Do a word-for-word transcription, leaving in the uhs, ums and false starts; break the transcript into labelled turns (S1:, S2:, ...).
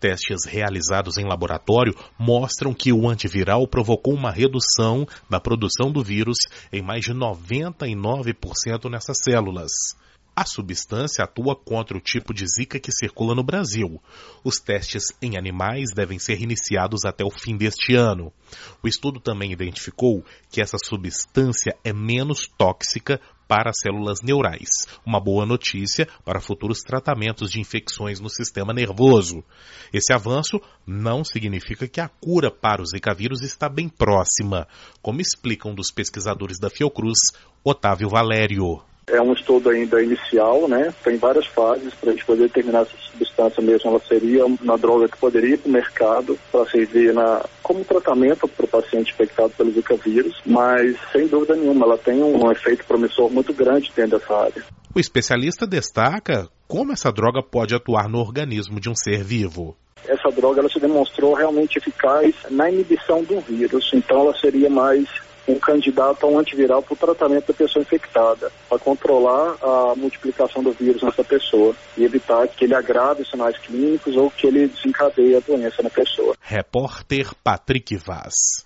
S1: Testes realizados em laboratório mostram que o antiviral provocou uma redução da produção do vírus em mais de noventa e nove por cento nessas células. A substância atua contra o tipo de Zika que circula no Brasil. Os testes em animais devem ser iniciados até o fim deste ano. O estudo também identificou que essa substância é menos tóxica para as células neurais. Uma boa notícia para futuros tratamentos de infecções no sistema nervoso. Esse avanço não significa que a cura para o Zika vírus está bem próxima, como explica um dos pesquisadores da Fiocruz, Otávio Valério.
S2: É um estudo ainda inicial, né? Tem várias fases para a gente poder determinar se a substância mesmo ela seria uma droga que poderia ir para o mercado para servir na, como tratamento para o paciente infectado pelo Zika vírus, mas sem dúvida nenhuma ela tem um, um efeito promissor muito grande dentro dessa área.
S1: O especialista destaca como essa droga pode atuar no organismo de um ser vivo.
S2: Essa droga ela se demonstrou realmente eficaz na inibição do vírus, então ela seria mais um candidato a um antiviral para o tratamento da pessoa infectada, para controlar a multiplicação do vírus nessa pessoa e evitar que ele agrave os sinais clínicos ou que ele desencadeie a doença na pessoa.
S1: Repórter Patrick Vaz.